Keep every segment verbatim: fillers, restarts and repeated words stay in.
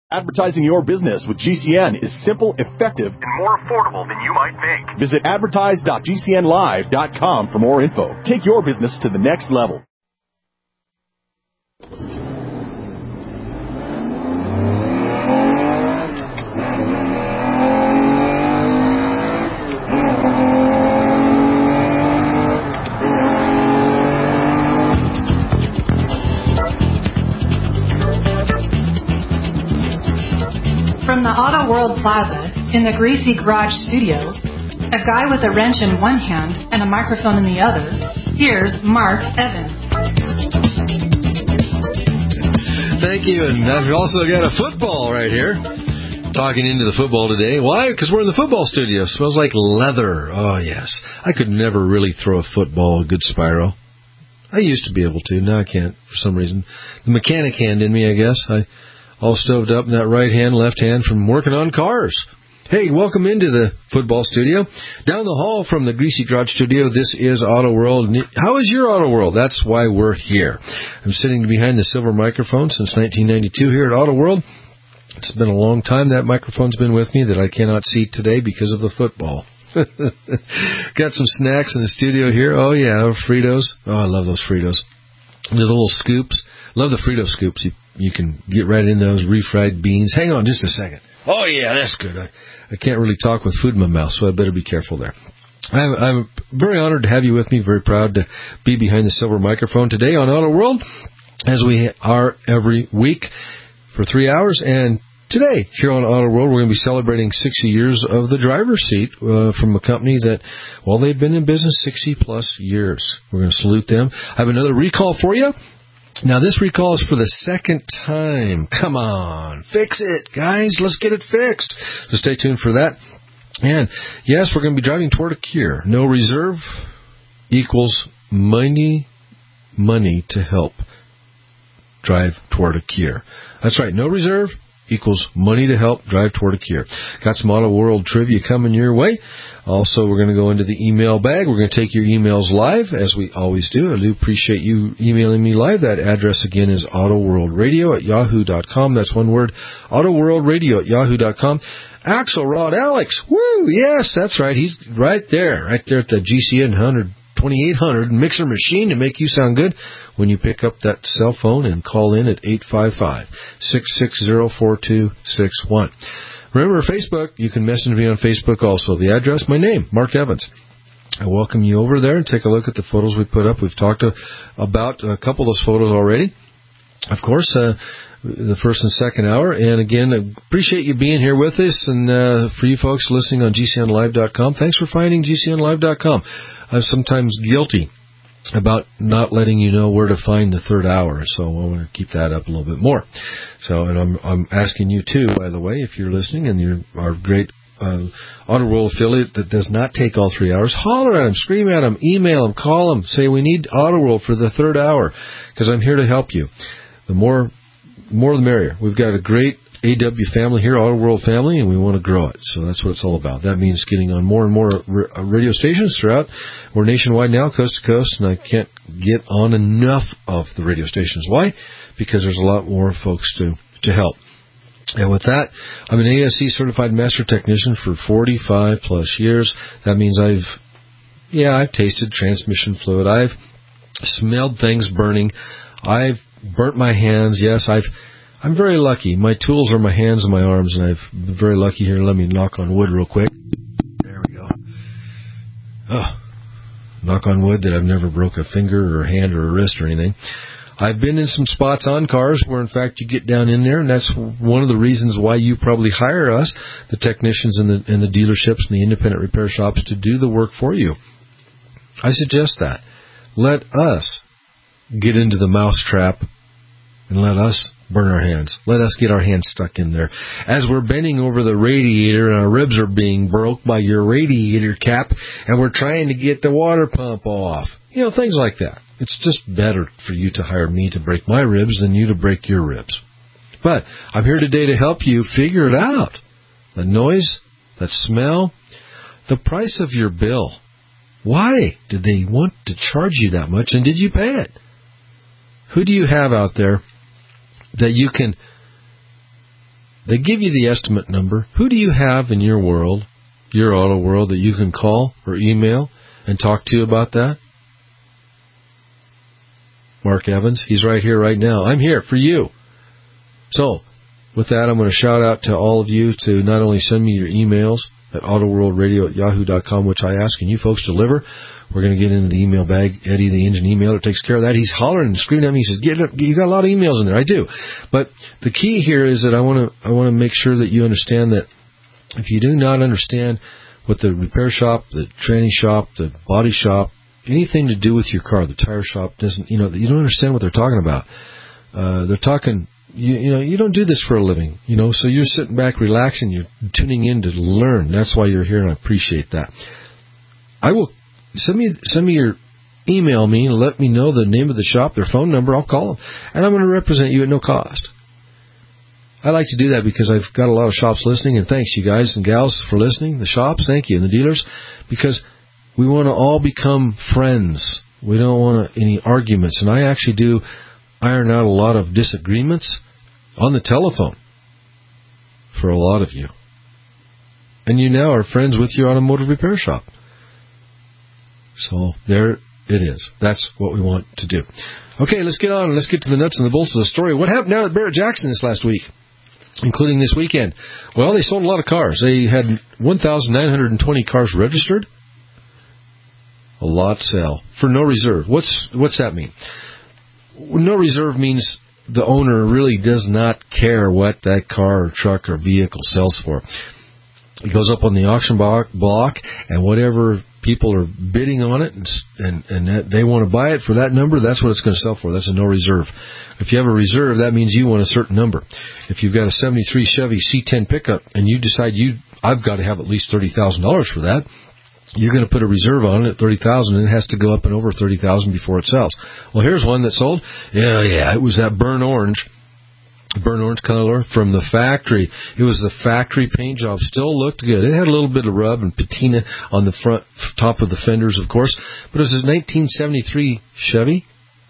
Advertising your business with G C N is simple, effective, and more affordable than you might think. Visit advertise dot g c n live dot com for more info. Take your business to the next level. From the Auto World Plaza in the Greasy Garage studio, a guy with a wrench in one hand and a microphone in the other, here's Mark Evans. Thank you, and I've also got a football right here. Talking into the football today. Why? Because we're in the football studio. It smells like leather. Oh, yes. I could never really throw a football a good spiral. I used to be able to. Now I can't for some reason. The mechanic hand in me, I guess. I all stoved up in that right hand, left hand from working on cars. Hey, welcome into the football studio. Down the hall from the Greasy Garage studio, this is Auto World. How is your Auto World? That's why we're here. I'm sitting behind the silver microphone since nineteen ninety-two here at Auto World. It's been a long time that microphone's been with me that I cannot see today because of the football. Got some snacks in the studio here. Oh, yeah, Fritos. Oh, I love those Fritos. The little scoops. Love the Frito scoops. You, you can get right in those refried beans. Hang on just a second. Oh, yeah, that's good. I, I can't really talk with food in my mouth, so I better be careful there. I'm, I'm very honored to have you with me. Very proud to be behind the silver microphone today on Auto World, as we are every week for three hours. And today, here on Auto World, we're going to be celebrating sixty years of the driver's seat uh, from a company that, well, they've been in business sixty-plus years. We're going to salute them. I have another recall for you. Now, this recall is for the second time. Come on, fix it, guys. Let's get it fixed. So stay tuned for that. And, yes, we're going to be driving toward a cure. No reserve equals money, money to help drive toward a cure. That's right, no reserve equals money to help drive toward a cure. Got some Auto World trivia coming your way. Also, we're going to go into the email bag. We're going to take your emails live, as we always do. I do appreciate you emailing me live. That address, again, is autoworldradio at yahoo dot com. That's one word, autoworldradio at yahoo dot com. Axelrod Alex, woo, yes, that's right. He's right there, right there at the G C N twenty-eight hundred mixer machine to make you sound good when you pick up that cell phone and call in at eight five five, six six zero, four two six one. Remember, Facebook, you can message me on Facebook also. The address, my name, Mark Evans. I welcome you over there and take a look at the photos we put up. We've talked to, about a couple of those photos already. Of course, uh, the first and second hour. And again, I appreciate you being here with us. And uh, for you folks listening on G C N live dot com, thanks for finding G C N live dot com. I'm sometimes guilty about not letting you know where to find the third hour, so I want to keep that up a little bit more. So, and I'm I'm asking you too, by the way, if you're listening and you're our great uh, Auto World affiliate that does not take all three hours, holler at them, scream at them, email them, call them, say we need Auto World for the third hour, because I'm here to help you. The more, more the merrier. We've got a great A W family here, Auto World family, and we want to grow it. So that's what it's all about. That means getting on more and more radio stations throughout. We're nationwide now, coast to coast, and I can't get on enough of the radio stations. Why? Because there's a lot more folks to, to help. And with that, I'm an A S C certified master technician for forty-five plus years. That means I've, yeah, I've tasted transmission fluid. I've smelled things burning. I've burnt my hands. Yes, I've, I'm very lucky. My tools are my hands and my arms, and I've been very lucky here. Let me knock on wood real quick. There we go. Oh, knock on wood that I've never broke a finger or a hand or a wrist or anything. I've been in some spots on cars where, in fact, you get down in there, and that's one of the reasons why you probably hire us, the technicians and the, and the dealerships and the independent repair shops, to do the work for you. I suggest that. Let us get into the mousetrap and let us burn our hands. Let us get our hands stuck in there. As we're bending over the radiator and our ribs are being broke by your radiator cap, and we're trying to get the water pump off. You know, things like that. It's just better for you to hire me to break my ribs than you to break your ribs. But I'm here today to help you figure it out. The noise, that smell, the price of your bill. Why did they want to charge you that much, and did you pay it? Who do you have out there that you can They give you the estimate number. Who do you have in your world, your auto world, that you can call or email and talk to about that? Mark Evans. He's right here right now. I'm here for you. So, with that, I'm going to shout out to all of you to not only send me your emails at autoworldradio at yahoo dot com, which I ask, and you folks deliver. We're going to get into the email bag. Eddie, the engine emailer, takes care of that. He's hollering and screaming at me. He says, "Get up! You got a lot of emails in there." I do, but the key here is that I want to I want to make sure that you understand that if you do not understand what the repair shop, the training shop, the body shop, anything to do with your car, the tire shop doesn't, you know, you don't understand what they're talking about. Uh, they're talking. You, you know, you don't do this for a living, you know, so you're sitting back, relaxing, you're tuning in to learn. That's why you're here, and I appreciate that. I will send me send me your email me and let me know the name of the shop, their phone number. I'll call them, and I'm going to represent you at no cost. I like to do that because I've got a lot of shops listening, and thanks, you guys and gals, for listening. The shops, thank you, and the dealers, because we want to all become friends. We don't want any arguments, and I actually do iron out a lot of disagreements on the telephone for a lot of you. And you now are friends with your automotive repair shop. So there it is. That's what we want to do. Okay, let's get on. Let's get to the nuts and the bolts of the story. What happened down at Barrett-Jackson this last week, including this weekend? Well, they sold a lot of cars. They had one thousand nine hundred twenty cars registered. A lot sell for no reserve. What's what's that mean? No reserve means the owner really does not care what that car or truck or vehicle sells for. It goes up on the auction block, and whatever people are bidding on it, and and, and that they want to buy it for that number, that's what it's going to sell for. That's a no reserve. If you have a reserve, that means you want a certain number. If you've got a seventy-three Chevy C ten pickup, and you decide you I've got to have at least thirty thousand dollars for that, you're going to put a reserve on it at thirty thousand dollars, and it has to go up and over thirty thousand dollars before it sells. Well, here's one that sold. Yeah, yeah, it was that burnt orange, burnt orange color from the factory. It was the factory paint job. Still looked good. It had a little bit of rub and patina on the front top of the fenders, of course. But it was a nineteen seventy-three Chevy,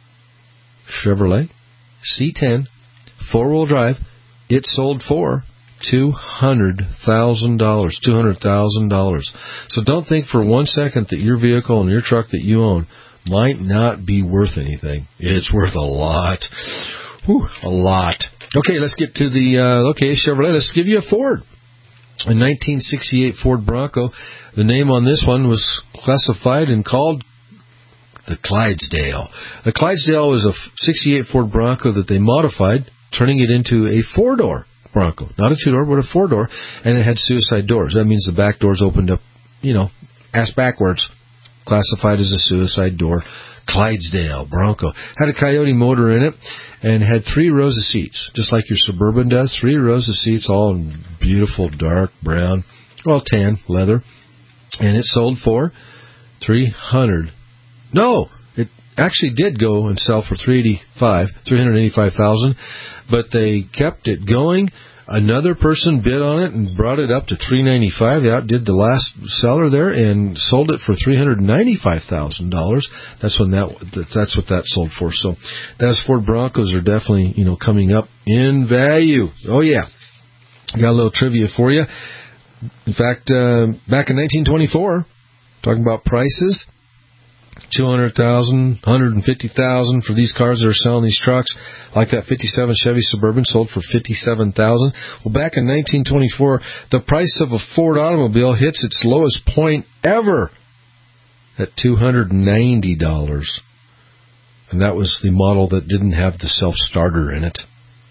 Chevrolet, C ten, four-wheel drive. It sold for two hundred thousand dollars. two hundred thousand dollars. So don't think for one second that your vehicle and your truck that you own might not be worth anything. It's worth a lot. Whew, a lot. Okay, let's get to the, uh, okay, Chevrolet. Let's give you a Ford. A nineteen sixty-eight Ford Bronco. The name on this one was classified and called the Clydesdale. The Clydesdale was a sixty-eight Ford Bronco that they modified, turning it into a four-door Bronco. Not a two-door, but a four-door, and it had suicide doors. That means the back doors opened up, you know, ass backwards. Classified as a suicide door. Clydesdale Bronco. Had a Coyote motor in it, and had three rows of seats, just like your Suburban does. Three rows of seats, all in beautiful dark brown, well, tan leather. And it sold for three hundred. No, it actually did go and sell for three eighty-five, three hundred eighty-five thousand. But they kept it going. Another person bid on it and brought it up to three ninety-five. They outdid the last seller there and sold it for three hundred ninety-five thousand dollars. That's when that that's what that sold for. So those Ford Broncos are definitely, you know, coming up in value. Oh yeah, got a little trivia for you. In fact, uh, back in nineteen twenty-four, talking about prices. two hundred thousand dollars, one hundred fifty thousand dollars for these cars that are selling these trucks. Like that fifty-seven Chevy Suburban sold for fifty-seven thousand dollars. Well, back in nineteen twenty-four, the price of a Ford automobile hits its lowest point ever at two hundred ninety dollars. And that was the model that didn't have the self-starter in it.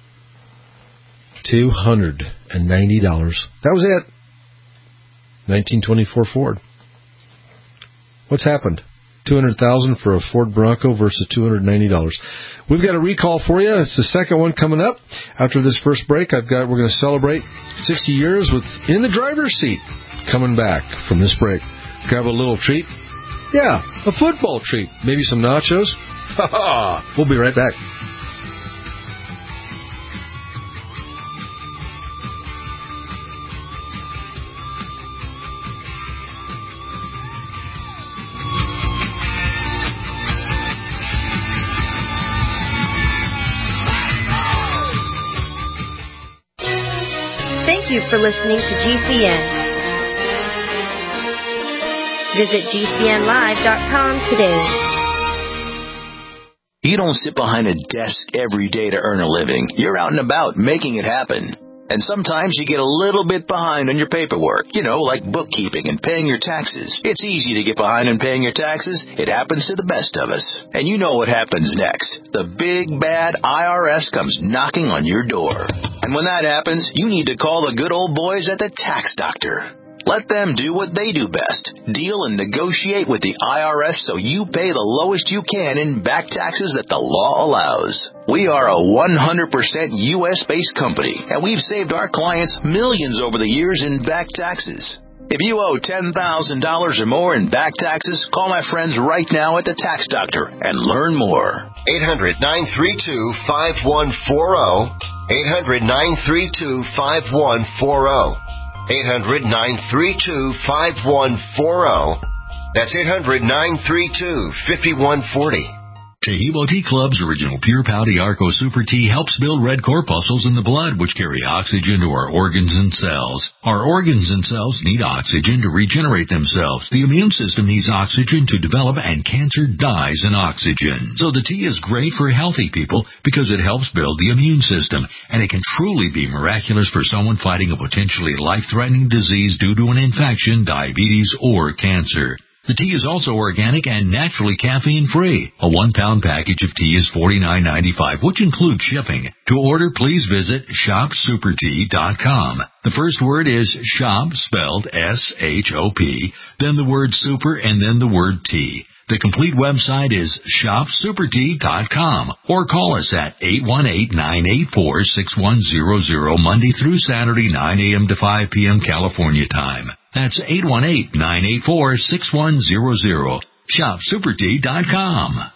two hundred ninety dollars. That was it. nineteen twenty-four Ford. What's happened? two hundred thousand dollars for a Ford Bronco versus two hundred ninety dollars. We've got a recall for you. It's the second one coming up. After this first break, I've got we're going to celebrate sixty years with In the Driver's Seat coming back from this break. Grab a little treat. Yeah, a football treat. Maybe some nachos. Ha ha! We'll be right back. Thank you for listening to G C N. Visit G C N live dot com today. You don't sit behind a desk every day to earn a living. You're out and about making it happen. And sometimes you get a little bit behind on your paperwork, you know, like bookkeeping and paying your taxes. It's easy to get behind on paying your taxes. It happens to the best of us. And you know what happens next. The big, bad I R S comes knocking on your door. And when that happens, you need to call the good old boys at the Tax Doctor. Let them do what they do best. Deal and negotiate with the I R S so you pay the lowest you can in back taxes that the law allows. We are a one hundred percent U S-based company, and we've saved our clients millions over the years in back taxes. If you owe ten thousand dollars or more in back taxes, call my friends right now at the Tax Doctor and learn more. eight hundred, nine three two, five one four zero. eight hundred, nine three two, five one four zero. eight hundred, nine three two, five one four zero. That's eight hundred, nine three two, five one four zero. Taheebo Tea Club's original Pure Pouty Arco Super Tea helps build red corpuscles in the blood, which carry oxygen to our organs and cells. Our organs and cells need oxygen to regenerate themselves. The immune system needs oxygen to develop, and cancer dies in oxygen. So the tea is great for healthy people because it helps build the immune system, and it can truly be miraculous for someone fighting a potentially life-threatening disease due to an infection, diabetes, or cancer. The tea is also organic and naturally caffeine-free. A one-pound package of tea is forty-nine ninety-five, which includes shipping. To order, please visit shop super tea dot com. The first word is shop, spelled S H O P, then the word super, and then the word tea. The complete website is shop super tea dot com, or call us at eight one eight, nine eight four, six one zero zero Monday through Saturday, nine a.m. to five p.m. California time. That's eight one eight, nine eight four, six one zero zero. shop super tea dot com.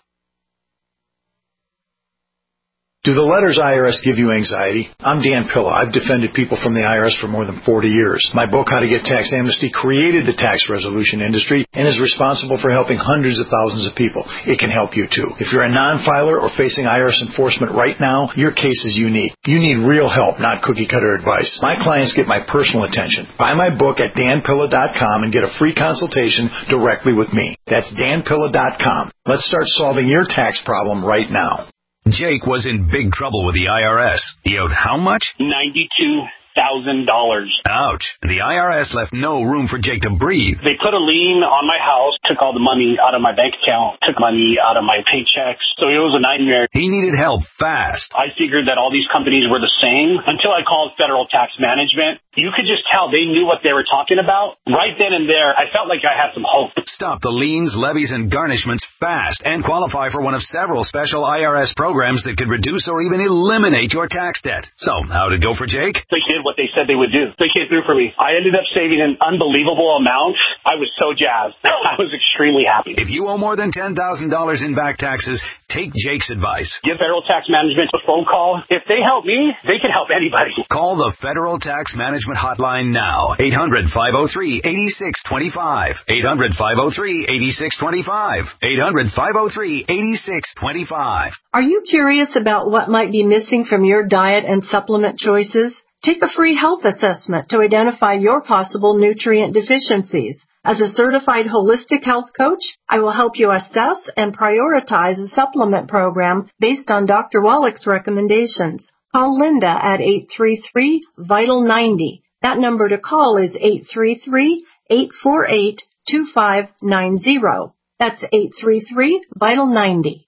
Do the letters I R S give you anxiety? I'm Dan Pilla. I've defended people from the I R S for more than forty years. My book, How to Get Tax Amnesty, created the tax resolution industry and is responsible for helping hundreds of thousands of people. It can help you too. If you're a non-filer or facing I R S enforcement right now, your case is unique. You need real help, not cookie-cutter advice. My clients get my personal attention. Buy my book at dan pilla dot com and get a free consultation directly with me. That's dan pilla dot com. Let's start solving your tax problem right now. Jake was in big trouble with the I R S. He owed how much? ninety-two thousand dollars. Ouch. The I R S left no room for Jake to breathe. They put a lien on my house, took all the money out of my bank account, took money out of my paychecks. So it was a nightmare. He needed help fast. I figured that all these companies were the same until I called Federal Tax Management. You could just tell they knew what they were talking about. Right then and there, I felt like I had some hope. Stop the liens, levies, and garnishments fast and qualify for one of several special I R S programs that could reduce or even eliminate your tax debt. So, how'd it go for Jake? They did what they said they would do. They came through for me. I ended up saving an unbelievable amount. I was so jazzed. I was extremely happy. If you owe more than ten thousand dollars in back taxes, take Jake's advice. Give Federal Tax Management a phone call. If they help me, they can help anybody. Call the Federal Tax Management Hotline now. eight hundred, five oh three, eight six two five. eight hundred, five oh three, eight six two five. eight hundred, five oh three, eight six two five. Are you curious about what might be missing from your diet and supplement choices? Take a free health assessment to identify your possible nutrient deficiencies. As a certified holistic health coach, I will help you assess and prioritize a supplement program based on Doctor Wallach's recommendations. Call Linda at eight three three, vital ninety. That number to call is eight three three, eight four eight, two five nine zero. That's eight three three, vital ninety.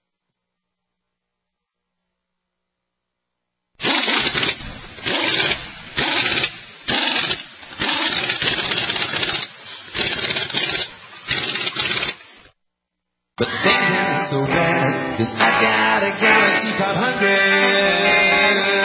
But things ain't so bad, 'cause I got a Galaxy five hundred.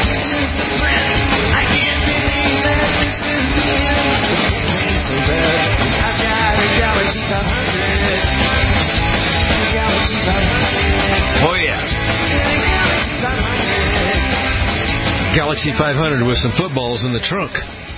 I can't believe that this is the end. So bad. sixty-five hundred with some footballs in the trunk.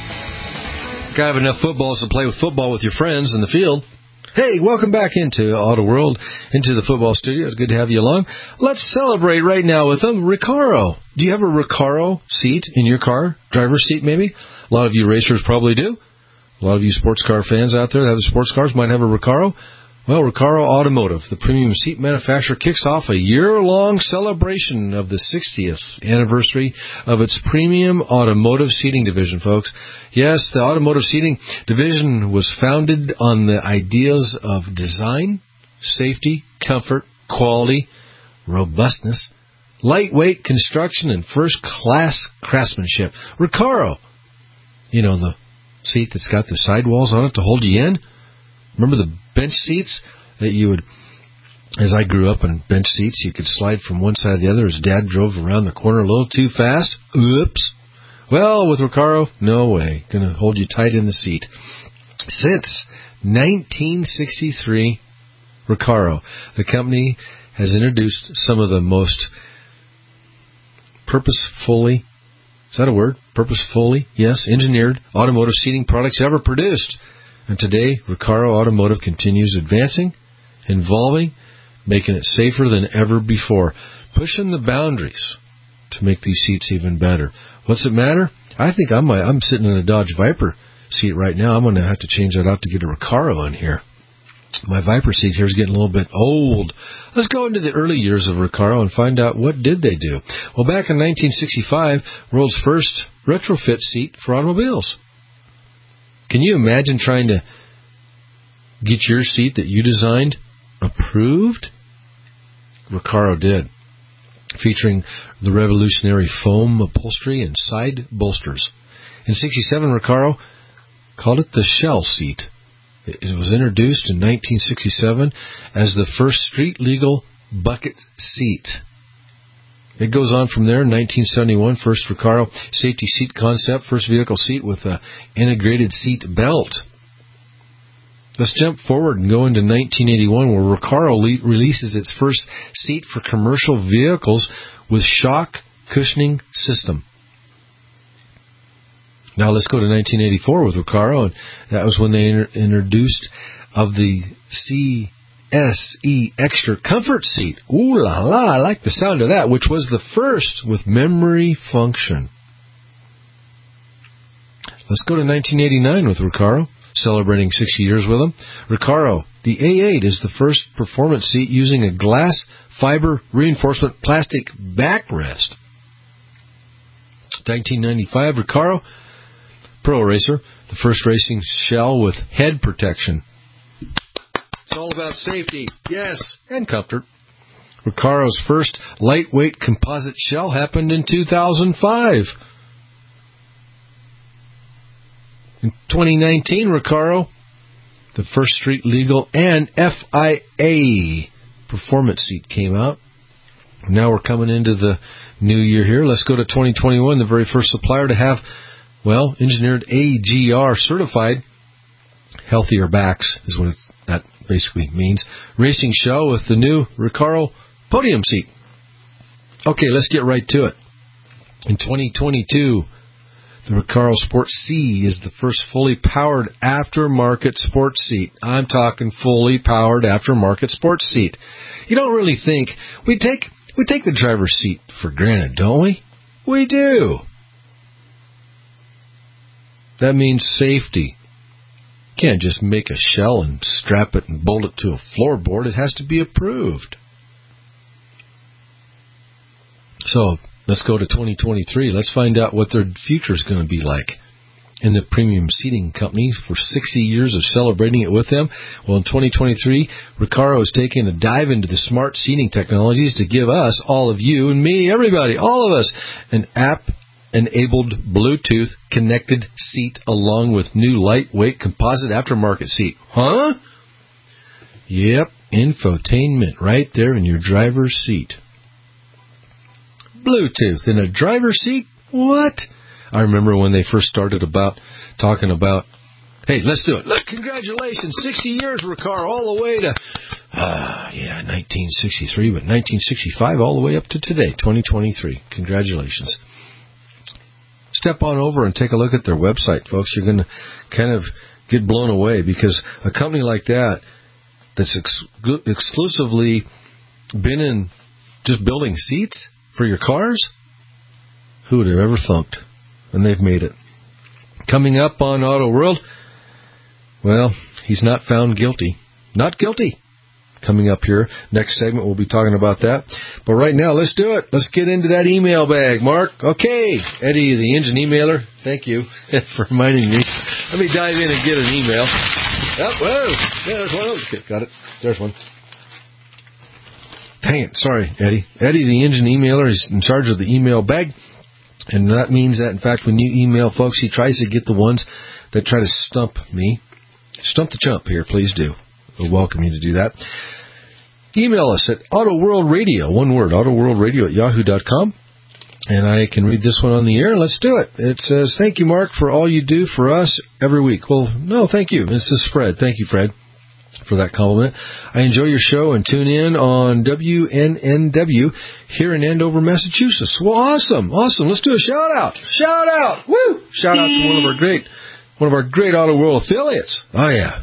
Gotta have enough footballs to play with football with your friends in the field. Hey, welcome back into Auto World, into the football studio. It's good to have you along. Let's celebrate right now with them. Recaro. Do you have a Recaro seat in your car? Driver's seat, maybe? A lot of you racers probably do. A lot of you sports car fans out there that have sports cars might have a Recaro. Well, Recaro Automotive, the premium seat manufacturer, kicks off a year-long celebration of the sixtieth anniversary of its premium automotive seating division, folks. Yes, the automotive seating division was founded on the ideas of design, safety, comfort, quality, robustness, lightweight construction, and first-class craftsmanship. Recaro, you know, the seat that's got the sidewalls on it to hold you in. Remember the bench seats that you would, as I grew up on bench seats, you could slide from one side to the other as Dad drove around the corner a little too fast? Oops. Well, with Recaro, no way. Going to hold you tight in the seat. Since nineteen sixty-three, Recaro, the company has introduced some of the most purposefully, is that a word? Purposefully, yes, engineered automotive seating products ever produced. And today, Recaro Automotive continues advancing, evolving, making it safer than ever before, pushing the boundaries to make these seats even better. What's it matter? I think I'm I'm sitting in a Dodge Viper seat right now. I'm going to have to change that out to get a Recaro in here. My Viper seat here is getting a little bit old. Let's go into the early years of Recaro and find out what did they do. Well, back in nineteen sixty-five, world's first retrofit seat for automobiles. Can you imagine trying to get your seat that you designed approved? Recaro did, featuring the revolutionary foam upholstery and side bolsters. In sixty-seven, Recaro called it the Shell seat. It was introduced in nineteen sixty-seven as the first street-legal bucket seat. It goes on from there. In nineteen seventy-one, first Recaro safety seat concept, first vehicle seat with an integrated seat belt. Let's jump forward and go into nineteen eighty-one, where Recaro le- releases its first seat for commercial vehicles with shock cushioning system. Now let's go to nineteen eighty-four with Recaro, and that was when they inter- introduced of the C S E Extra Comfort Seat. Ooh la la, I like the sound of that, which was the first with memory function. Let's go to nineteen eighty-nine with Recaro, celebrating sixty years with them. Recaro, the A eight is the first performance seat using a glass fiber reinforcement plastic backrest. nineteen ninety-five, Recaro Pro Racer, the first racing shell with head protection. It's all about safety, yes, and comfort. Recaro's first lightweight composite shell happened in two thousand five. In twenty nineteen, Recaro, the first street legal and F I A performance seat came out. Now we're coming into the new year here. Let's go to twenty twenty-one, the very first supplier to have, well, engineered A G R certified. Healthier backs is what that basically means. Racing shell with the new Recaro podium seat. Okay, let's get right to it. In twenty twenty-two, the Recaro Sport C is the first fully powered aftermarket sports seat. I'm talking fully powered aftermarket sports seat. You don't really think we take we take the driver's seat for granted, don't we? We do. That means safety. You can't just make a shell and strap it and bolt it to a floorboard. It has to be approved. So let's go to twenty twenty-three. Let's find out what their future is going to be like. In the premium seating company for sixty years of celebrating it with them. Well, in twenty twenty-three, Recaro is taking a dive into the smart seating technologies to give us, all of you and me, everybody, all of us, an app-enabled Bluetooth connected seat along with new lightweight composite aftermarket seat. Huh? Yep, infotainment right there in your driver's seat. Bluetooth in a driver's seat? What? I remember when they first started about talking about, hey, let's do it. Look, congratulations, sixty years, Recaro, all the way to, uh, yeah, nineteen sixty-three, but nineteen sixty-five all the way up to today, twenty twenty-three. Congratulations. step on over and take a look at their website, folks. You're going to kind of get blown away, because a company like that, that's ex- exclusively been in just building seats for your cars, who would have ever thunk? And they've made it. Coming up on Auto World, well, he's not found guilty. Not guilty. Coming up here. Next segment, we'll be talking about that. But right now, let's do it. Let's get into that email bag, Mark. Okay. Eddie, the engine emailer, thank you for reminding me. Let me dive in and get an email. Oh, whoa. There's one. Okay, got it. There's one. Dang it. Sorry, Eddie. Eddie, the engine emailer, is in charge of the email bag. And that means that, in fact, when you email folks, he tries to get the ones that try to stump me. Stump the chump here, please do. We'll welcome you to do that. Email us at Auto World Radio, one word, Auto World Radio at yahoo dot com. And I can read this one on the air. Let's do it. It says, thank you, Mark, for all you do for us every week. Well, no, thank you. This is Fred. Thank you, Fred, for that compliment. I enjoy your show and tune in on W N N W here in Andover, Massachusetts. Well, awesome. Awesome. Let's do a shout out. Shout out. Woo! Shout out to one of our great, one of our great Auto World affiliates. Oh, yeah.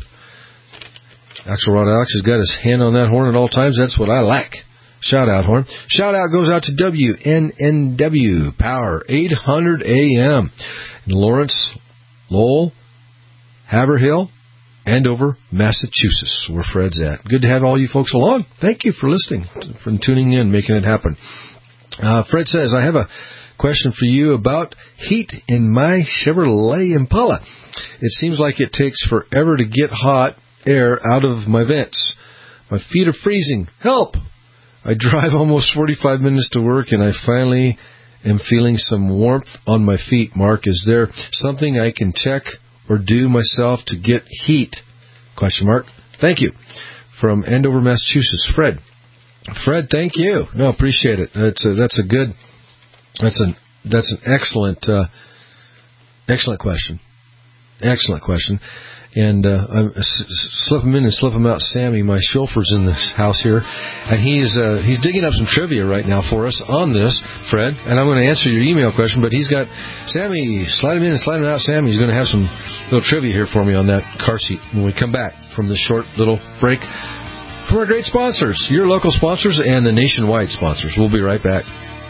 Axelrod Alex has got his hand on that horn at all times. That's what I like. Shout out, horn. Shout out goes out to W N N W Power eight hundred A M in Lawrence, Lowell, Haverhill, Andover, Massachusetts, where Fred's at. Good to have all you folks along. Thank you for listening, for tuning in, making it happen. Uh, Fred says, I have a question for you about heat in my Chevrolet Impala. It seems like it takes forever to get hot air out of my vents. My feet are freezing. Help! I drive almost forty-five minutes to work, and I finally am feeling some warmth on my feet. Mark, is there something I can check or do myself to get heat? Question mark. Thank you. From Andover, Massachusetts, Fred. Fred, thank you. No, appreciate it. That's a, that's a good, that's an, that's an excellent, uh, excellent question. Excellent question. And uh, I slip him in and slip him out. Sammy, my chauffeur's in this house here, and he's uh, he's digging up some trivia right now for us on this, Fred. And I'm going to answer your email question, but he's got Sammy, slide him in and slide him out. Sammy, he's going to have some little trivia here for me on that car seat when we come back from this short little break from our great sponsors, your local sponsors and the nationwide sponsors. We'll be right back.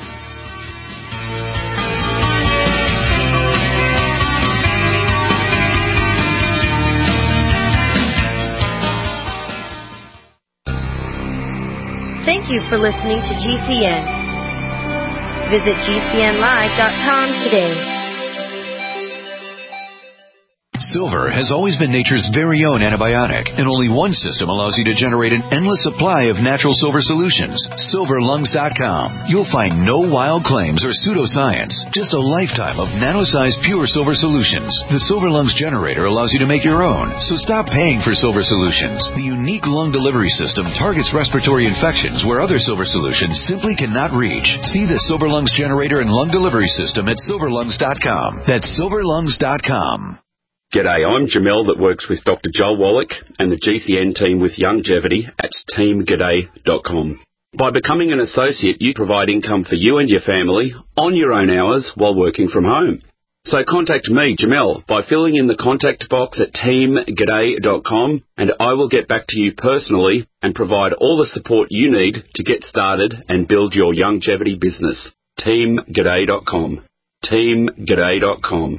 Thank you for listening to G C N. Visit G C N live dot com today. Silver has always been nature's very own antibiotic, and only one system allows you to generate an endless supply of natural silver solutions. silver lungs dot com. You'll find no wild claims or pseudoscience, just a lifetime of nano-sized pure silver solutions. The Silver Lungs generator allows you to make your own, so stop paying for silver solutions. The unique lung delivery system targets respiratory infections where other silver solutions simply cannot reach. See the Silver Lungs generator and lung delivery system at silver lungs dot com. That's silver lungs dot com. G'day, I'm Jamel that works with Doctor Joel Wallach and the G C N team with Longevity at team g'day dot com. By becoming an associate, you provide income for you and your family on your own hours while working from home. So contact me, Jamel, by filling in the contact box at team g'day dot com, and I will get back to you personally and provide all the support you need to get started and build your longevity business. team g'day dot com. team g'day dot com.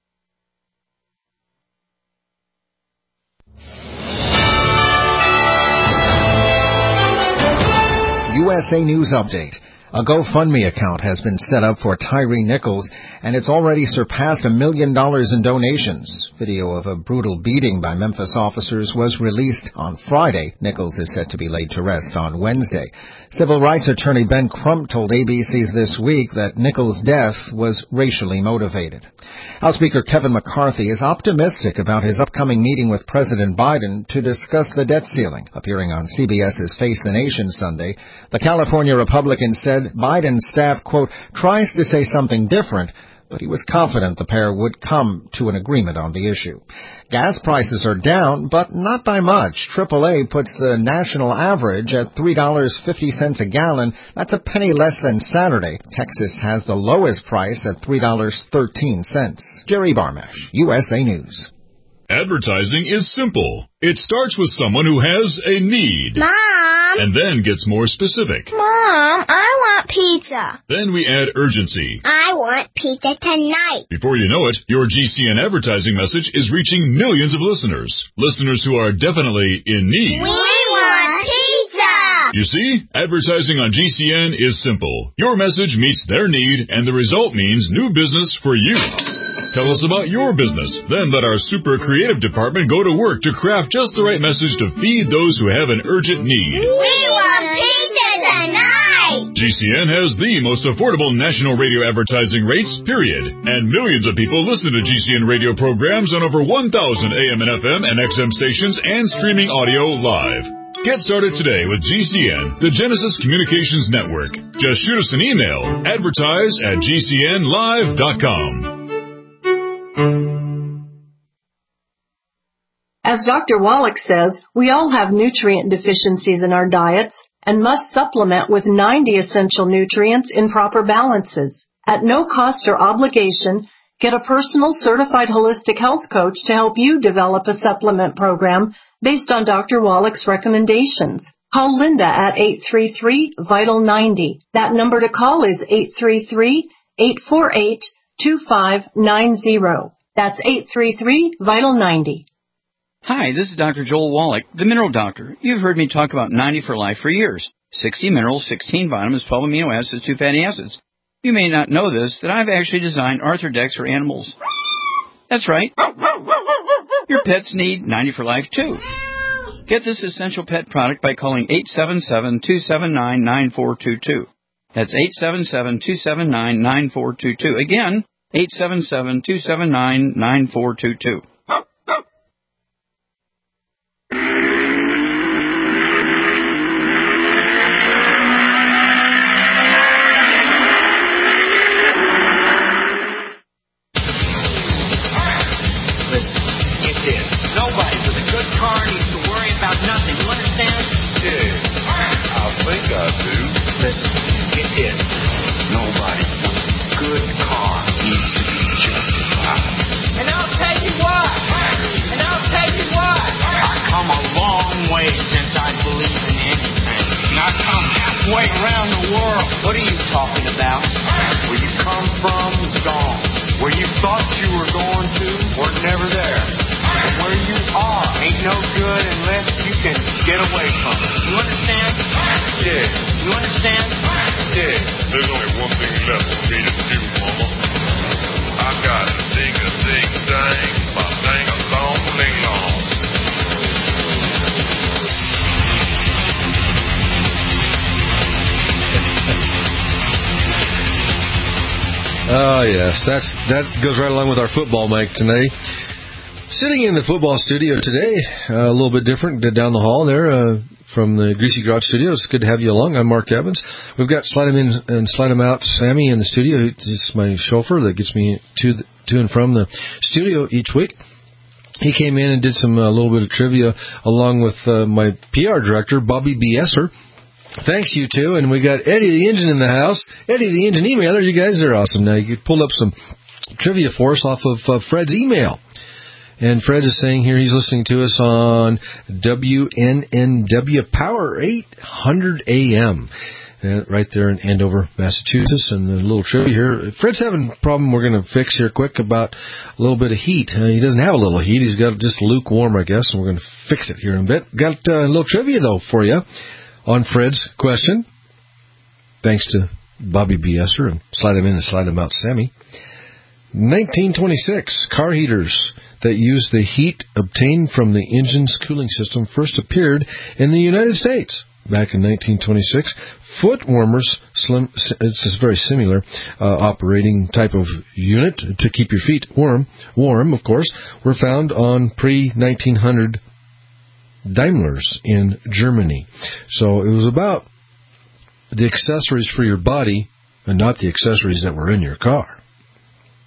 U S A News Update. A GoFundMe account has been set up for Tyree Nichols, and it's already surpassed a million dollars in donations. Video of a brutal beating by Memphis officers was released on Friday. Nichols is set to be laid to rest on Wednesday. Civil rights attorney Ben Crump told A B C's This Week that Nichols' death was racially motivated. House Speaker Kevin McCarthy is optimistic about his upcoming meeting with President Biden to discuss the debt ceiling. Appearing on C B S's Face the Nation Sunday, the California Republican said Biden's staff, quote, tries to say something different, but he was confident the pair would come to an agreement on the issue. Gas prices are down, but not by much. triple A puts the national average at three dollars and fifty cents a gallon. That's a penny less than Saturday. Texas has the lowest price at three dollars and thirteen cents. Jerry Barmash, U S A News. Advertising is simple. It starts with someone who has a need. Mom! And then gets more specific. Mom, I want pizza. Then we add urgency. I want pizza tonight. Before you know it, your G C N advertising message is reaching millions of listeners. Listeners who are definitely in need. We want pizza! You see, advertising on G C N is simple. Your message meets their need, and the result means new business for you. Tell us about your business. Then let our super creative department go to work to craft just the right message to feed those who have an urgent need. We want pizza tonight! G C N has the most affordable national radio advertising rates, period. And millions of people listen to G C N radio programs on over one thousand A M and F M and X M stations and streaming audio live. Get started today with G C N, the Genesis Communications Network. Just shoot us an email, advertise at G C N live dot com. As Doctor Wallach says, we all have nutrient deficiencies in our diets and must supplement with ninety essential nutrients in proper balances. At no cost or obligation, get a personal certified holistic health coach to help you develop a supplement program based on Doctor Wallach's recommendations. Call Linda at eight three three, vital ninety. That number to call is eight three three, eight four eight, two five nine zero. That's eight three three, vital ninety. Hi, this is Doctor Joel Wallach, the Mineral Doctor. You've heard me talk about ninety for Life for years. sixty minerals, sixteen vitamins, twelve amino acids, two fatty acids. You may not know this, that I've actually designed Arthrodex for animals. That's right. Your pets need ninety for Life, too. Get this essential pet product by calling eight seven seven, two seven nine, nine four two two. That's eight seven seven, two seven nine, nine four two two. Again, eight seven seven, two seven nine, nine four two two. Listen, get this. Nobody with a good car needs to worry about nothing. You understand? Yeah, I think I do. Listen, get this. Nobody with a good car needs to be justified. And I'll tell you why. And I'll tell you why. I've come a long way since I believe in anything. And I've come halfway around the world. What are you talking about? Where you come from is gone. Where you thought you were going to, we're never there. And where you are ain't no good unless you can get away from it. You understand? Yeah. You understand? Yeah. There's only one thing left for me to do, Mama. I gotta ding a ding dang, my dang a long ling long. Oh, yes, that's that goes right along with our football mic today. Sitting in the football studio today, uh, a little bit different down the hall there uh, from the Greasy Garage Studio. It's good to have you along. I'm Mark Evans. We've got Slide 'em in and Slide 'em out Sammy in the studio. He's my chauffeur that gets me to the, to and from the studio each week. He came in and did some a uh, little bit of trivia along with uh, my P R director, Bobby B. Esser. Thanks, you two. And we got Eddie the Engine in the house. Eddie the Engine emailer. You guys are awesome. Now, you pulled up some trivia for us off of uh, Fred's email. And Fred is saying here he's listening to us on W N N W Power eight hundred A M. Uh, right there in Andover, Massachusetts. And a little trivia here. Fred's having a problem we're going to fix here quick about a little bit of heat. Uh, he doesn't have a little heat. He's got just lukewarm, I guess, and we're going to fix it here in a bit. Got uh, a little trivia, though, for you. On Fred's question, thanks to Bobby B. Esser and Slide 'em in and Slide 'em out Sammy. nineteen twenty-six, car heaters that use the heat obtained from the engine's cooling system first appeared in the United States. Back in nineteen twenty-six, foot warmers, slim, it's a very similar uh, operating type of unit to keep your feet warm, warm, of course, were found on pre nineteen hundred Daimlers in Germany. So it was about the accessories for your body and not the accessories that were in your car.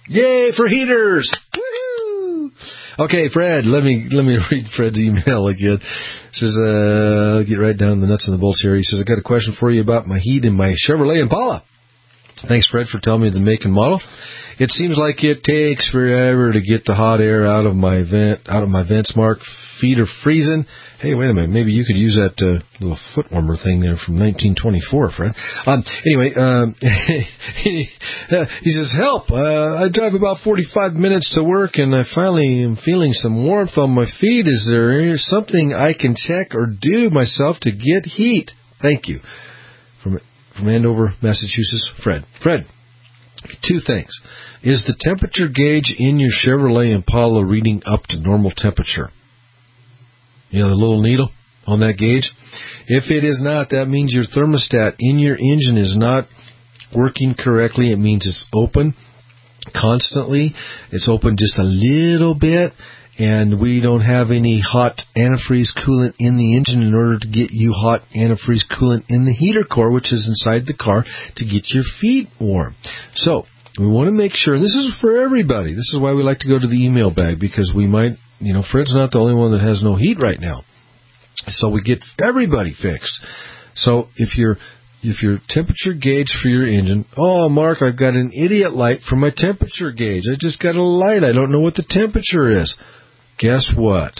Yay for heaters! Woohoo! Okay, Fred, let me let me read Fred's email again. It says, uh, I'll get right down to the nuts and the bolts here. He says, I got a question for you about my heat in my Chevrolet Impala. Thanks, Fred, for telling me the make and model. It seems like it takes forever to get the hot air out of my vent, out of my vents, Mark. Feet are freezing. Hey, wait a minute. Maybe you could use that uh, little foot warmer thing there from nineteen twenty-four, Fred. Um, anyway, um, he, uh, he says, help. Uh, I drive about forty-five minutes to work, and I finally am feeling some warmth on my feet. Is there something I can check or do myself to get heat? Thank you. From from Andover, Massachusetts, Fred. Fred, two things. Is the temperature gauge in your Chevrolet Impala reading up to normal temperature? You know, the little needle on that gauge? If it is not, that means your thermostat in your engine is not working correctly. It means it's open constantly. It's open just a little bit, and we don't have any hot antifreeze coolant in the engine in order to get you hot antifreeze coolant in the heater core, which is inside the car, to get your feet warm. So we want to make sure, and this is for everybody. This is why we like to go to the email bag, because we might, you know, Fred's not the only one that has no heat right now. So we get everybody fixed. So if your if your temperature gauge for your engine, oh, Mark, I've got an idiot light for my temperature gauge. I just got a light. I don't know what the temperature is. Guess what?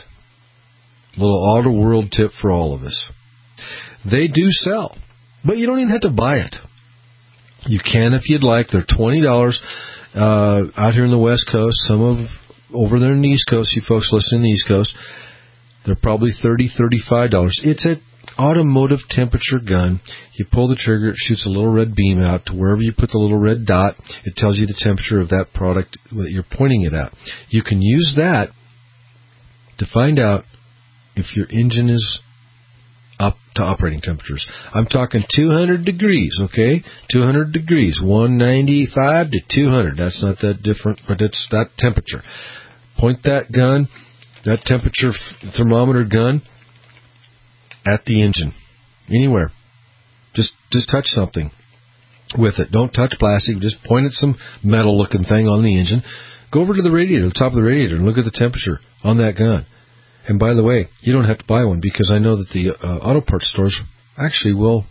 Little Auto World tip for all of us. They do sell, but you don't even have to buy it. You can if you'd like. They're twenty dollars uh, out here in the West Coast. Some of over there in the East Coast, you folks listening in the East Coast, they're probably thirty dollars, thirty-five dollars. It's an automotive temperature gun. You pull the trigger, it shoots a little red beam out to wherever you put the little red dot. It tells you the temperature of that product that you're pointing it at. You can use that to find out if your engine is up to operating temperatures. I'm talking two hundred degrees, okay? two hundred degrees, one ninety-five to two hundred. That's not that different, but it's that temperature. Point that gun, that temperature thermometer gun, at the engine, anywhere. Just just touch something with it. Don't touch plastic. Just point at some metal-looking thing on the engine. Go over to the radiator, the top of the radiator, and look at the temperature on that gun. And by the way, you don't have to buy one, because I know that the uh, auto parts stores actually will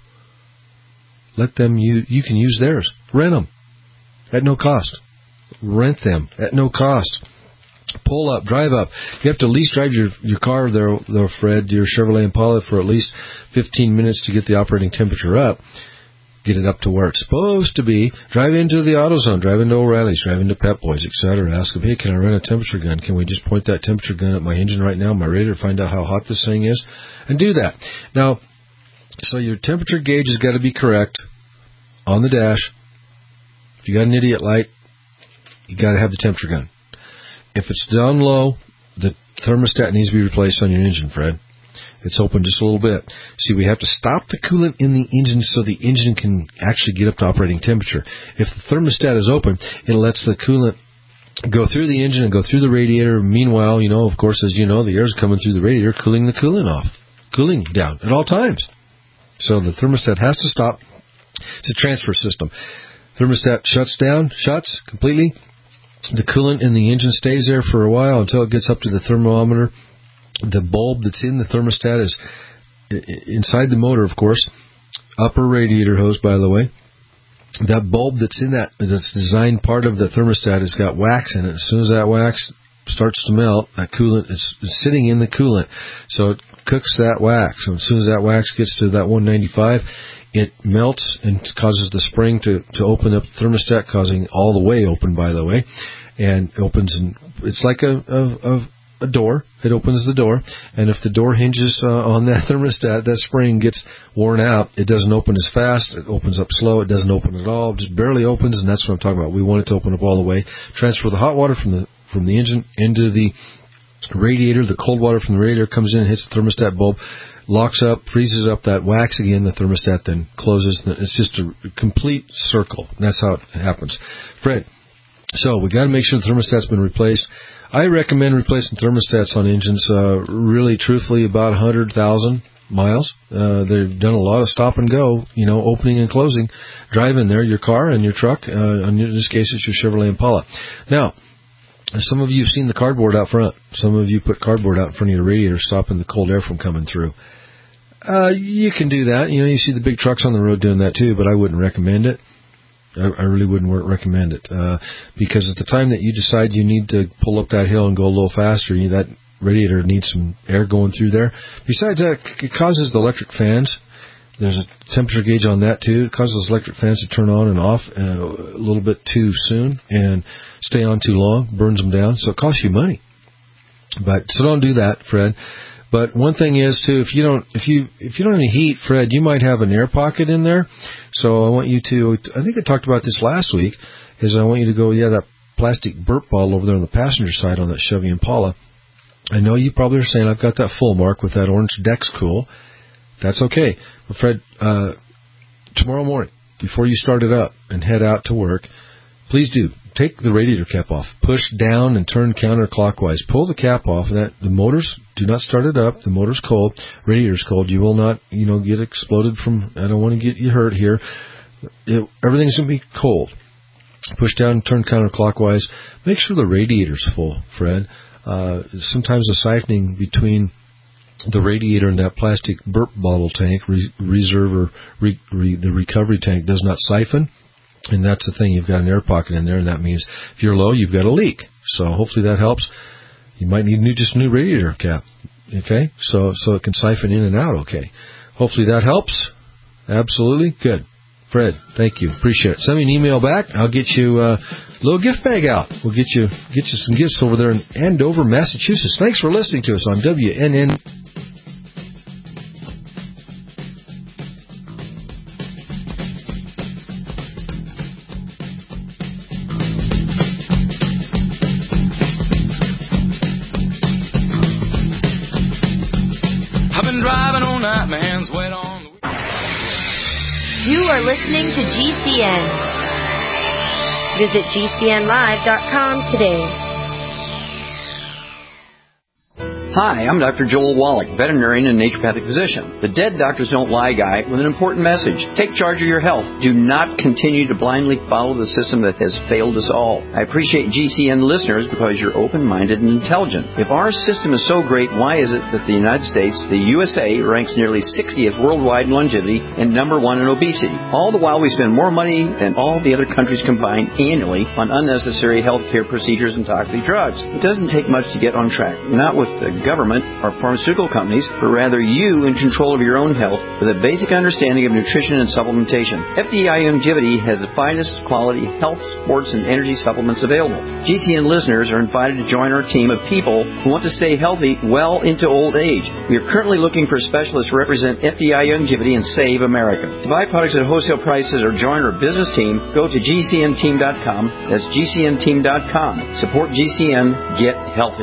let them use, you can use theirs. Rent them at no cost. Rent them at no cost. Pull up, drive up. You have to at least drive your, your car there, there, Fred, your Chevrolet Impala, for at least fifteen minutes to get the operating temperature up. Get it up to where it's supposed to be. Drive into the AutoZone, drive into O'Reilly's, drive into Pep Boys, et cetera. Ask them, hey, can I run a temperature gun? Can we just point that temperature gun at my engine right now, my radiator, find out how hot this thing is? And do that. Now, so your temperature gauge has got to be correct on the dash. If you got an idiot light, you got to have the temperature gun. If it's down low, the thermostat needs to be replaced on your engine, Fred. It's open just a little bit. See, we have to stop the coolant in the engine so the engine can actually get up to operating temperature. If the thermostat is open, it lets the coolant go through the engine and go through the radiator. Meanwhile, you know, of course, as you know, the air's coming through the radiator, cooling the coolant off, cooling down at all times. So the thermostat has to stop. It's a transfer system. Thermostat shuts down, shuts completely. The coolant in the engine stays there for a while until it gets up to the thermometer. The bulb that's in the thermostat is inside the motor, of course. Upper radiator hose, by the way. That bulb that's in that, that's designed part of the thermostat, has got wax in it. As soon as that wax starts to melt, that coolant is sitting in the coolant. So it cooks that wax. So as soon as that wax gets to that one ninety-five, it melts and causes the spring to, to open up the thermostat, causing all the way open, by the way. And opens, and it's like a, a, a a door. It opens the door, and if the door hinges uh, on that thermostat, that spring gets worn out. It doesn't open as fast. It opens up slow. It doesn't open at all. It just barely opens, and that's what I'm talking about. We want it to open up all the way. Transfer the hot water from the from the engine into the radiator. The cold water from the radiator comes in and hits the thermostat bulb, locks up, freezes up that wax again. The thermostat then closes. It's just a complete circle. That's how it happens. Fred, so we got to make sure the thermostat's been replaced. I recommend replacing thermostats on engines, uh, really, truthfully, about one hundred thousand miles. Uh, they've done a lot of stop and go, you know, opening and closing. Drive in there, your car and your truck. Uh, in this case, it's your Chevrolet Impala. Now, some of you have seen the cardboard out front. Some of you put cardboard out in front of your radiator, stopping the cold air from coming through. Uh, you can do that. You know, you see the big trucks on the road doing that too, but I wouldn't recommend it. I, I really wouldn't recommend it. Uh, because at the time that you decide you need to pull up that hill and go a little faster, you, that radiator needs some air going through there. Besides that, it causes the electric fans. There's a temperature gauge on that too. It causes electric fans to turn on and off uh, a little bit too soon and stay on too long, burns them down. So it costs you money. But so don't do that, Fred. But one thing is too, if you don't, if you if you don't have any heat, Fred, you might have an air pocket in there. So I want you to. I think I talked about this last week. Is I want you to go, yeah, that plastic burp bottle over there on the passenger side on that Chevy Impala. I know you probably are saying I've got that full mark with that orange Dex Cool. That's okay. But Fred, uh, tomorrow morning, before you start it up and head out to work, please do take the radiator cap off. Push down and turn counterclockwise. Pull the cap off. That the motors, do not start it up. The motor's cold. Radiator's cold. You will not, you know, get exploded from. I don't want to get you hurt here. It, everything's going to be cold. Push down and turn counterclockwise. Make sure the radiator's full, Fred. Uh, sometimes the siphoning between the radiator and that plastic burp bottle tank, re- reserve or re- re- the recovery tank does not siphon. And that's the thing. You've got an air pocket in there, and that means if you're low, you've got a leak. So hopefully that helps. You might need new, just a new radiator cap, okay? So so it can siphon in and out, okay? Hopefully that helps. Absolutely. Good. Fred, thank you. Appreciate it. Send me an email back. I'll get you a little gift bag out. We'll get you get you some gifts over there in Andover, Massachusetts. Thanks for listening to us on W N N. You are listening to G C N. Visit G C N live dot com today. Hi, I'm Doctor Joel Wallach, veterinarian and naturopathic physician. The Dead Doctors Don't Lie guy with an important message. Take charge of your health. Do not continue to blindly follow the system that has failed us all. I appreciate G C N listeners because you're open-minded and intelligent. If our system is so great, why is it that the United States, the U S A, ranks nearly sixtieth worldwide in longevity and number one in obesity? All the while we spend more money than all the other countries combined annually on unnecessary healthcare procedures and toxic drugs. It doesn't take much to get on track. Not with the government or pharmaceutical companies, but rather you in control of your own health with a basic understanding of nutrition and supplementation. F D I Longevity has the finest quality health, sports, and energy supplements available. G C N listeners are invited to join our team of people who want to stay healthy well into old age. We are currently looking for specialists to represent F D I Longevity and Save America. To buy products at wholesale prices or join our business team, go to G C N team dot com. That's G C N team dot com. Support G C N. Get healthy.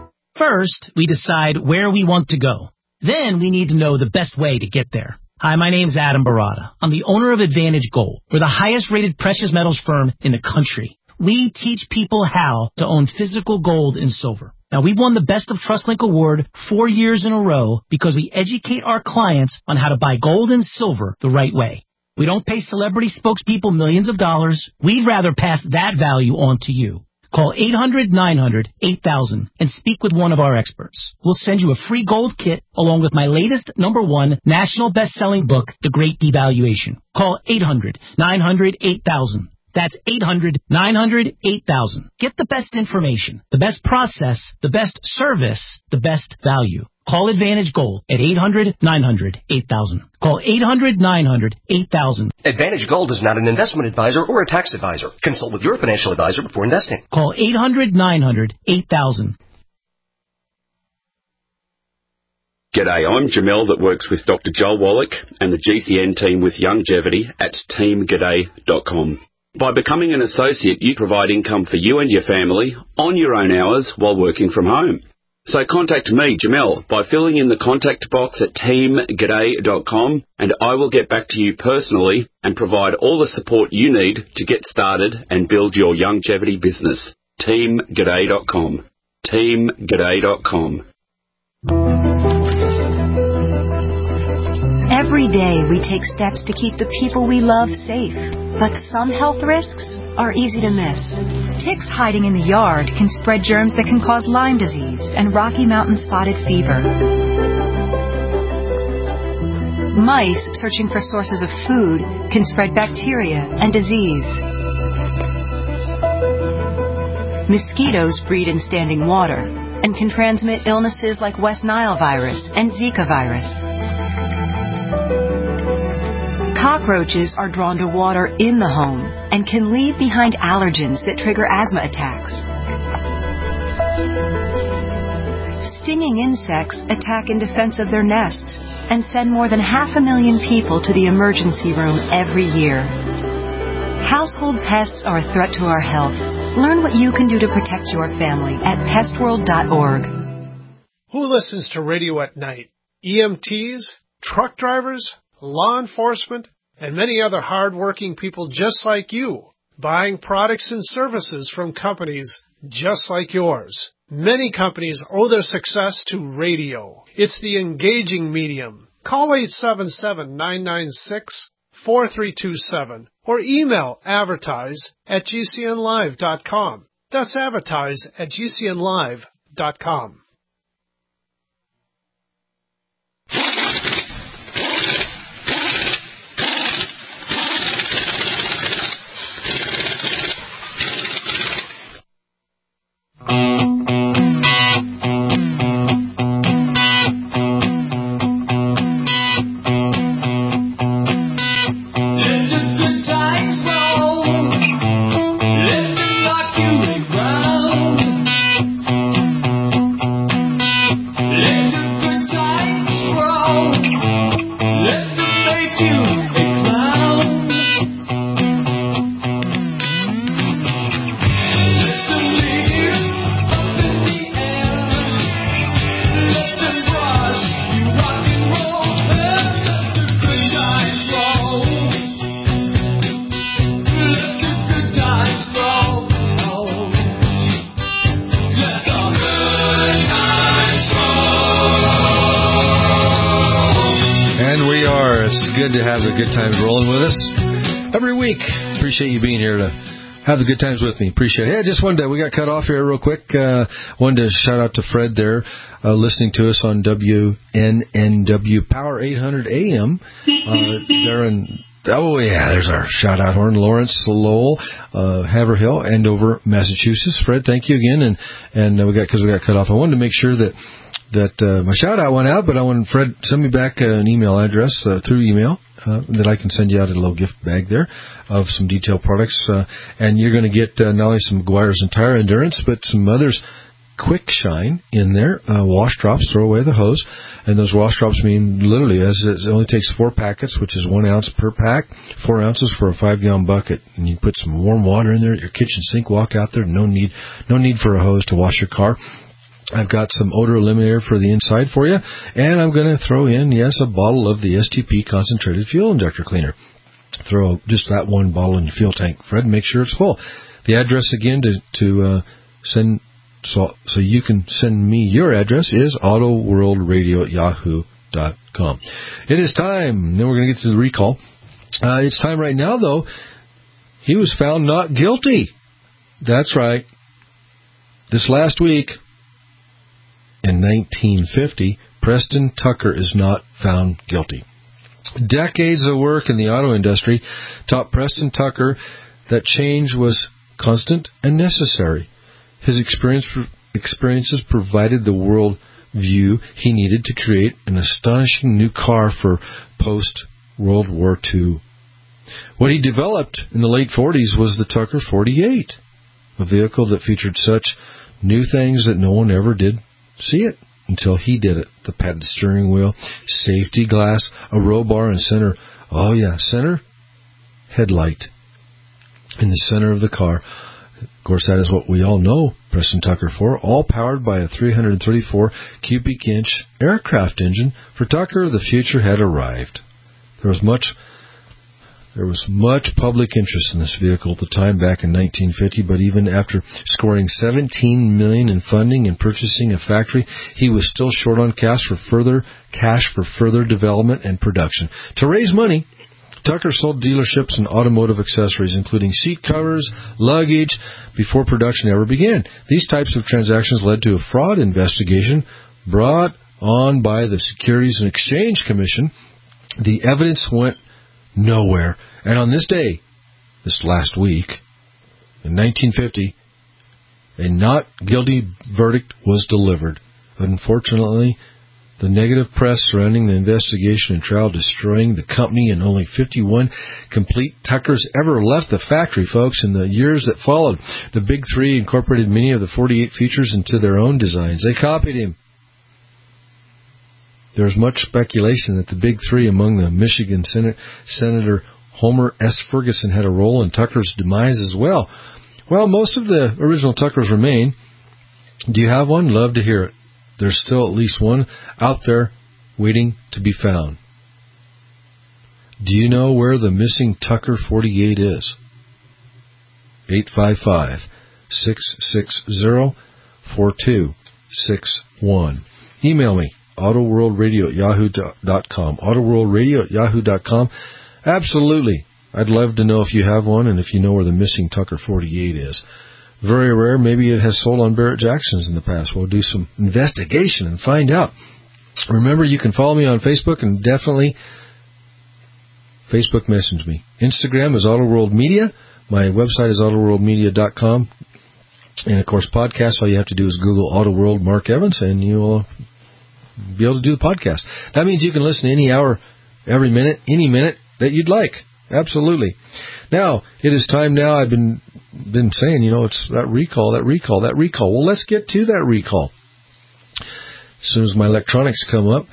First, we decide where we want to go. Then we need to know the best way to get there. Hi, my name's Adam Barada. I'm the owner of Advantage Gold. We're the highest rated precious metals firm in the country. We teach people how to own physical gold and silver. Now, we've won the Best of TrustLink Award four years in a row because we educate our clients on how to buy gold and silver the right way. We don't pay celebrity spokespeople millions of dollars. We'd rather pass that value on to you. Call eight hundred nine hundred eight thousand and speak with one of our experts. We'll send you a free gold kit along with my latest number one national best-selling book, The Great Devaluation. Call eight hundred nine hundred eight thousand. That's eight hundred nine hundred eight thousand. Get the best information, the best process, the best service, the best value. Call Advantage Gold at eight hundred nine hundred eight thousand. Call eight hundred nine hundred eight thousand. Advantage Gold is not an investment advisor or a tax advisor. Consult with your financial advisor before investing. Call eight hundred nine hundred eight thousand. G'day, I'm Jamel that works with Doctor Joel Wallach and the G C N team with Longevity at team g'day dot com. By becoming an associate, you provide income for you and your family on your own hours while working from home. So contact me, Jamel, by filling in the contact box at team g'day dot com, and I will get back to you personally and provide all the support you need to get started and build your longevity business. team g'day dot com. team g'day dot com. Every day we take steps to keep the people we love safe, but some health risks are easy to miss. Ticks hiding in the yard can spread germs that can cause Lyme disease and Rocky Mountain spotted fever. Mice searching for sources of food can spread bacteria and disease. Mosquitoes breed in standing water and can transmit illnesses like West Nile virus and Zika virus. Cockroaches are drawn to water in the home and can leave behind allergens that trigger asthma attacks. Stinging insects attack in defense of their nests and send more than half a million people to the emergency room every year. Household pests are a threat to our health. Learn what you can do to protect your family at pest world dot org. Who listens to radio at night? E M Ts, truck drivers, law enforcement, and many other hard-working people just like you, buying products and services from companies just like yours. Many companies owe their success to radio. It's the engaging medium. Call eight seven seven, nine nine six, four three two seven or email advertise at g c n live dot com. That's advertise at g c n live dot com. To have the good times rolling with us every week. Appreciate you being here to have the good times with me. Appreciate it. Hey, just wanted to, we got cut off here real quick. Uh, wanted to shout out to Fred there, uh, listening to us on W N N W Power eight hundred A M. Uh, there in, oh yeah, there's our shout out horn. Lawrence, Lowell, uh, Haverhill, Andover, Massachusetts. Fred, thank you again. And, and uh, we got, cause we got cut off. I wanted to make sure that that uh, my shout-out went out, but I wanted Fred send me back uh, an email address uh, through email uh, that I can send you out a little gift bag there of some detailed products. Uh, and you're going to get uh, not only some Guire's and Tire Endurance, but some others Quick Shine in there, uh, wash drops, throw away the hose. And those wash drops mean literally as it only takes four packets, which is one ounce per pack, four ounces for a five-gallon bucket. And you put some warm water in there at your kitchen sink, walk out there, no need, no need for a hose to wash your car. I've got some odor eliminator for the inside for you, and I'm going to throw in, yes, a bottle of the S T P concentrated fuel injector cleaner. Throw just that one bottle in your fuel tank, Fred, and make sure it's full. The address again to to uh, send so so you can send me your address is autoworldradio at yahoo dot com. It is time. Then we're going to get to the recall. Uh, it's time right now, though. He was found not guilty. That's right. This last week, in nineteen fifty, Preston Tucker is not found guilty. Decades of work in the auto industry taught Preston Tucker that change was constant and necessary. His experience, experiences provided the world view he needed to create an astonishing new car for post-World War Two. What he developed in the late forties was the Tucker forty-eight, a vehicle that featured such new things that no one ever did see it until he did it. The padded steering wheel, safety glass, a row bar, and center, oh yeah, center headlight in the center of the car. Of course, that is what we all know Preston Tucker for, all powered by a three hundred thirty-four cubic inch aircraft engine. For Tucker, the future had arrived. There was much There was much public interest in this vehicle at the time back in nineteen fifty, but even after scoring seventeen million dollars in funding and purchasing a factory, he was still short on cash for further cash for further development and production. To raise money, Tucker sold dealerships and automotive accessories, including seat covers, luggage, before production ever began. These types of transactions led to a fraud investigation brought on by the Securities and Exchange Commission. The evidence went nowhere. And on this day, this last week, in nineteen fifty, a not guilty verdict was delivered. Unfortunately, the negative press surrounding the investigation and trial destroying the company, and only fifty-one complete Tuckers ever left the factory, folks. In the years that followed, the Big Three incorporated many of the forty-eight features into their own designs. They copied him. There's much speculation that the Big Three among the Michigan Senate, Senator Homer S. Ferguson had a role in Tucker's demise as well. Well, most of the original Tuckers remain. Do you have one? Love to hear it. There's still at least one out there waiting to be found. Do you know where the missing Tucker forty-eight is? eight five five, six six zero, four two six one. Email me, autoworldradio at yahoo dot com. autoworldradio at yahoo dot com. Absolutely. I'd love to know if you have one and if you know where the missing Tucker forty-eight is. Very rare. Maybe it has sold on Barrett Jackson's in the past. We'll do some investigation and find out. Remember, you can follow me on Facebook and definitely Facebook message me. Instagram is AutoWorld Media. My website is autoworld media dot com. And, of course, podcasts, all you have to do is Google AutoWorld Mark Evans, and you'll be able to do the podcast. That means you can listen any hour, every minute, any minute that you'd like. Absolutely. Now, it is time now. I've been been saying, you know, it's that recall, that recall, that recall. Well, let's get to that recall. As soon as my electronics come up.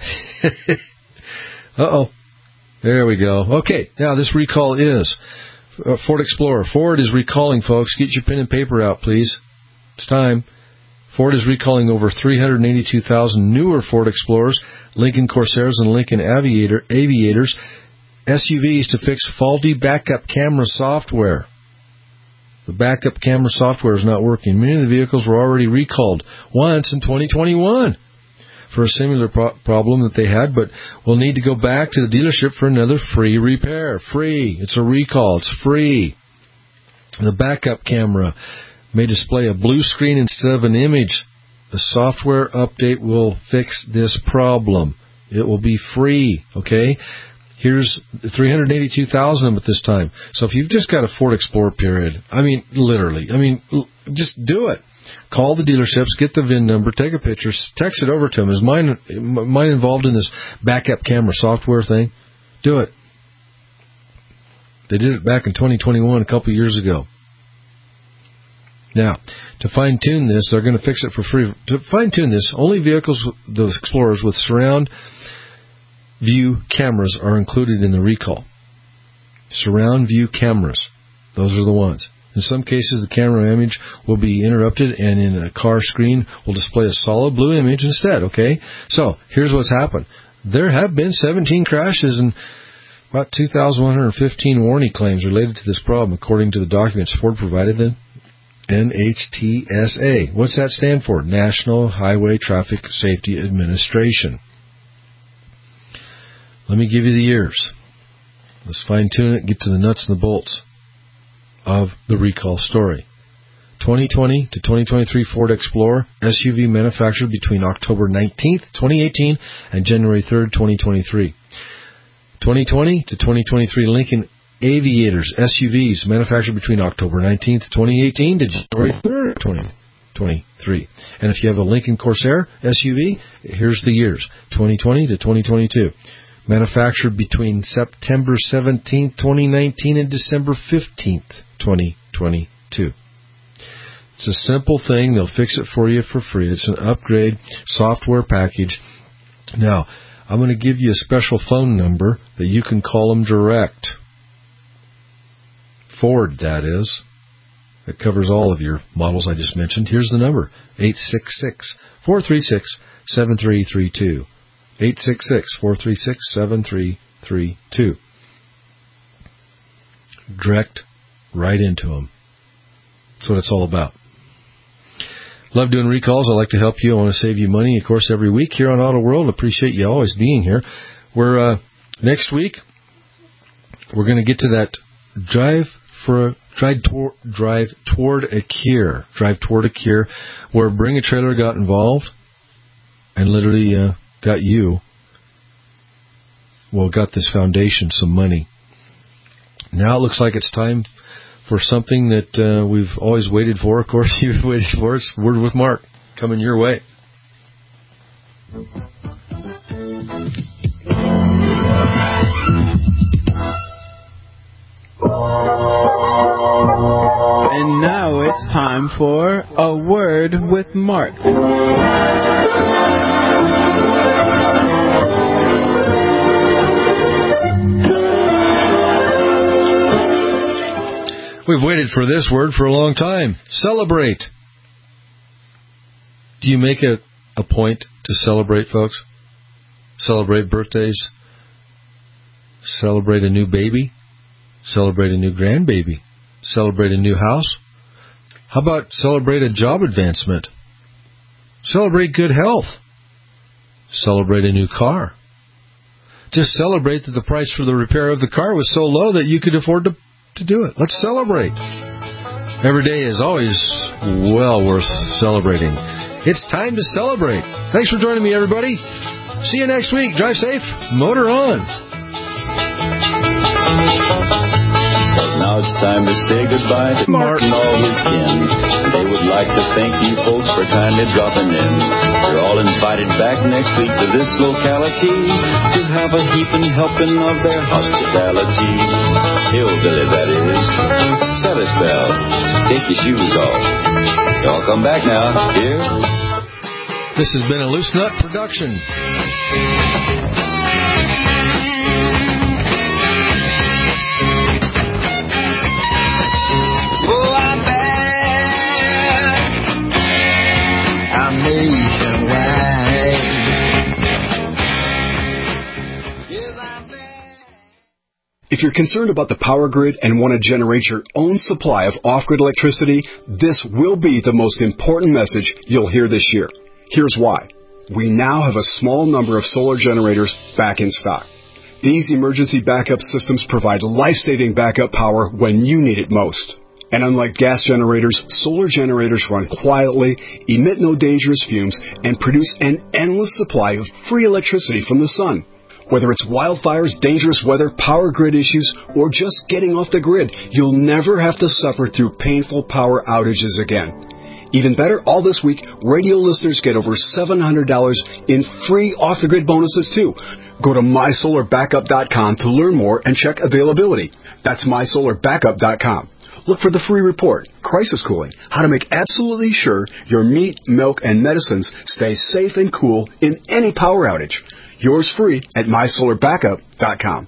Uh-oh. There we go. Okay, now this recall is uh, Ford Explorer. Ford is recalling, folks. Get your pen and paper out, please. It's time. Ford is recalling over three hundred eighty-two thousand newer Ford Explorers, Lincoln Corsairs, and Lincoln Aviator, Aviators, S U Vs to fix faulty backup camera software. The backup camera software is not working. Many of the vehicles were already recalled once in twenty twenty-one for a similar pro- problem that they had, but will need to go back to the dealership for another free repair. Free. It's a recall. It's free. The backup camera may display a blue screen instead of an image. The software update will fix this problem. It will be free, okay? Here's three hundred eighty-two thousand at this time. So if you've just got a Ford Explorer, period, I mean, literally, I mean, just do it. Call the dealerships, get the V I N number, take a picture, text it over to them. Is mine, mine involved in this backup camera software thing? Do it. They did it back in twenty twenty-one, a couple of years ago. Now, to fine-tune this, they're going to fix it for free. To fine-tune this, only vehicles, the Explorers with surround view cameras are included in the recall. Surround view cameras. Those are the ones. In some cases, the camera image will be interrupted, and in a car screen will display a solid blue image instead, okay? So, here's what's happened. There have been seventeen crashes and about two thousand one hundred fifteen warranty claims related to this problem, according to the documents Ford provided them. N H T S A. What's that stand for? National Highway Traffic Safety Administration. Let me give you the years. Let's fine-tune it, get to the nuts and the bolts of the recall story. twenty twenty to twenty twenty-three Ford Explorer S U V manufactured between October nineteenth, twenty eighteen and January third, twenty twenty-three. twenty twenty to twenty twenty-three Lincoln Aviators S U Vs manufactured between October nineteenth, twenty eighteen to January third, twenty twenty-three. And if you have a Lincoln Corsair S U V, here's the years. twenty twenty to twenty twenty-two. Manufactured between September seventeenth, twenty nineteen and December fifteenth, twenty twenty-two. It's a simple thing. They'll fix it for you for free. It's an upgrade software package. Now, I'm going to give you a special phone number that you can call them direct. Ford, that is. It covers all of your models I just mentioned. Here's the number, eight six six, four three six, seven three three two. eight six six, four three six, seven three three two. direct right into them. That's what it's all about. Love doing recalls. I like to help you. I want to save you money, of course, every week here on Auto World. Appreciate you always being here. We're uh, next week, we're going to get to that drive for a drive toward, drive toward a cure. Drive toward a cure, where Bring a Trailer got involved and literally uh, got you, well, got this foundation some money. Now it looks like it's time for something that uh, we've always waited for. Of course, you've waited for. It's Word with Mark coming your way. And now it's time for A Word with Mark. We've waited for this word for a long time. Celebrate. Do you make it a point to celebrate, folks? Celebrate birthdays. Celebrate a new baby. Celebrate a new grandbaby. Celebrate a new house. How about celebrate a job advancement? Celebrate good health. Celebrate a new car. Just celebrate that the price for the repair of the car was so low that you could afford to to do it. Let's celebrate. Every day is always well worth celebrating. It's time to celebrate. Thanks for joining me, everybody. See you next week. Drive safe. Motor on. But now it's time to say goodbye to Mark and all his kin. They would like to thank you folks for kindly dropping in. You're all invited back next week to this locality to have a heaping helping of their hospitality. Hillbilly, that is. Set a spell. Take your shoes off. Y'all come back now. Here. This has been a Loose Nut production. Oh, I'm back. I'm nationwide. If you're concerned about the power grid and want to generate your own supply of off-grid electricity, this will be the most important message you'll hear this year. Here's why. We now have a small number of solar generators back in stock. These emergency backup systems provide life-saving backup power when you need it most. And unlike gas generators, solar generators run quietly, emit no dangerous fumes, and produce an endless supply of free electricity from the sun. Whether it's wildfires, dangerous weather, power grid issues, or just getting off the grid, you'll never have to suffer through painful power outages again. Even better, all this week, radio listeners get over seven hundred dollars in free off-the-grid bonuses, too. Go to my solar backup dot com to learn more and check availability. That's my solar backup dot com. Look for the free report, Crisis Cooling, how to make absolutely sure your meat, milk, and medicines stay safe and cool in any power outage. Yours free at my solar backup dot com.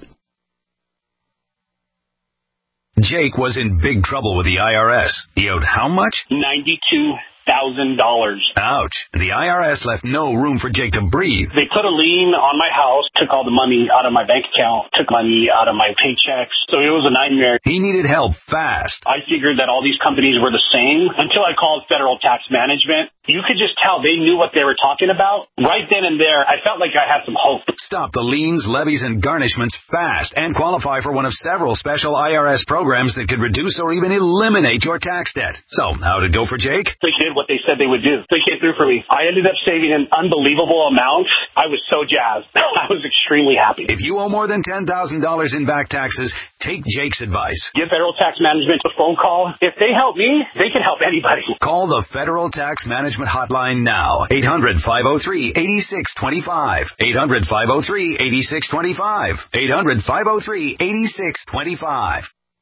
Jake was in big trouble with the I R S. He owed how much? ninety-two thousand dollars. Ouch. The I R S left no room for Jake to breathe. They put a lien on my house, took all the money out of my bank account, took money out of my paychecks. So it was a nightmare. He needed help fast. I figured that all these companies were the same until I called Federal Tax Management. You could just tell they knew what they were talking about. Right then and there, I felt like I had some hope. Stop the liens, levies, and garnishments fast and qualify for one of several special I R S programs that could reduce or even eliminate your tax debt. So, how did it go for Jake? They did what they said they would do. They came through for me. I ended up saving an unbelievable amount. I was so jazzed. I was extremely happy. If you owe more than ten thousand dollars in back taxes, take Jake's advice. Give Federal Tax Management a phone call. If they help me, they can help anybody. Call the Federal Tax Management Hotline now. eight hundred, five oh three, eight six two five. eight hundred, five oh three, eight six two five. eight hundred, five oh three, eight six two five.